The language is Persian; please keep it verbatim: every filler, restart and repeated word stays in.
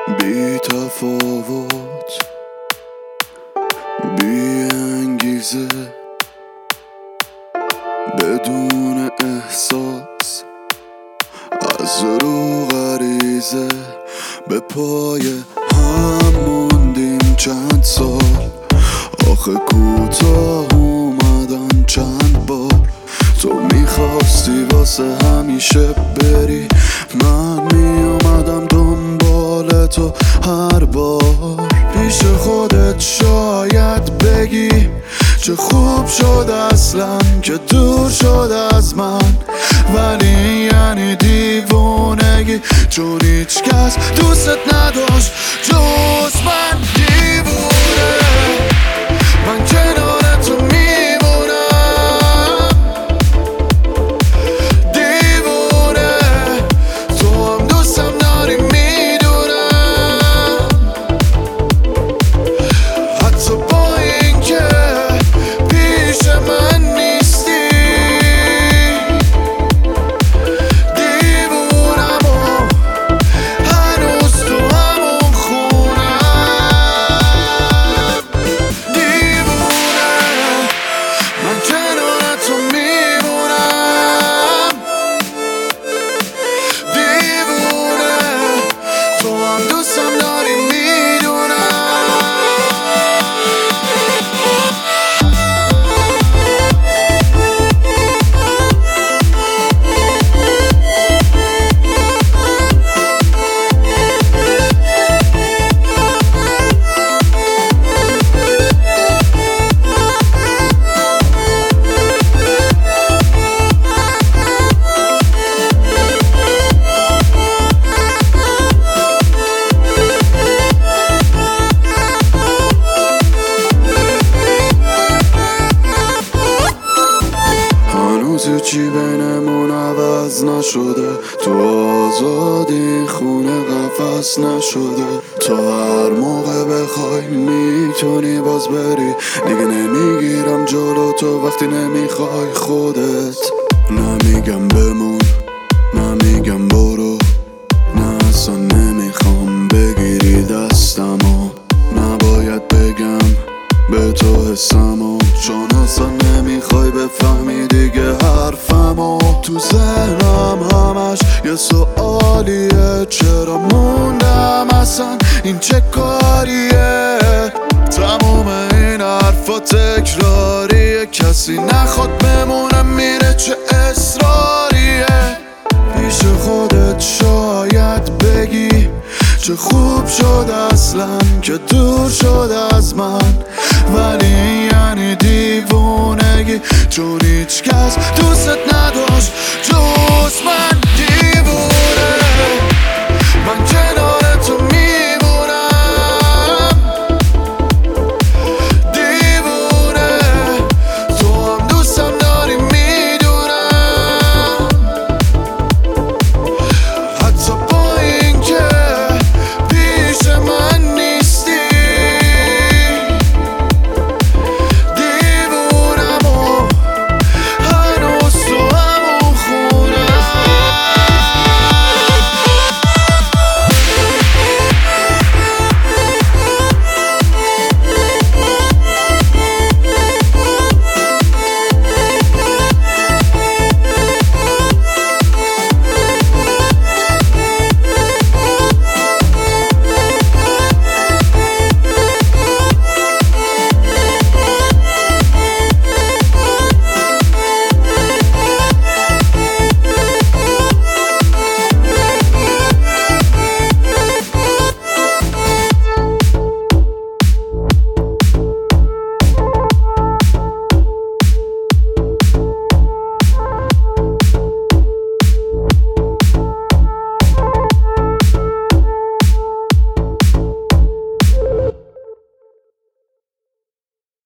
بی تفاوت، بی انگیزه، بدون احساس، از رو غریزه به پای هم موندیم چند سال. آخه کوتاه اومدن چند بار. تو میخواستی واسه همیشه بری، من میومدم دنبال تو هر بار. پیش خودت شاید بگی چه خوب شد اصلا که دور شد از من، ولی یعنی دیوونگی، چون هیچ کس دوستت نداشت جز من. دیوونه من کنار تو میمونم، دیوونه تو هم دوستم داری میدونم، حتی با این که پیش من نیستی. دیوونم و هنوز تو همون خونم، دیوونه من کنار تو میمونم، دیوونه تو هم دوستم داری میدونم. چی بینمون عوض نشده، تو آزادی این خونه قفس نشده. تا هر موقع بخوای میتونی باز بری، دیگه نمیگیرم جلو تو وقتی نمیخوای خودت. نمیگم بمون، نمیگم برو، نه اصلا نمیخوام بگیری دستمو. نباید بگم به تو حسمو، چون اصلا نمیخوای بفهمی دیگه حرفمو. تو ذهنم همش یه سوالیه، چرا موندم اصلا این چه کاریه؟ تموم این حرفا تکراریه، کسی نخواد بمونم میره چه اصراریه. پیش خودت شاید بگی چه خوب شد اصلا که دور شد از من، ولی یعنی دیوونگی، چون هیچ کس دوستت نداشت جز من.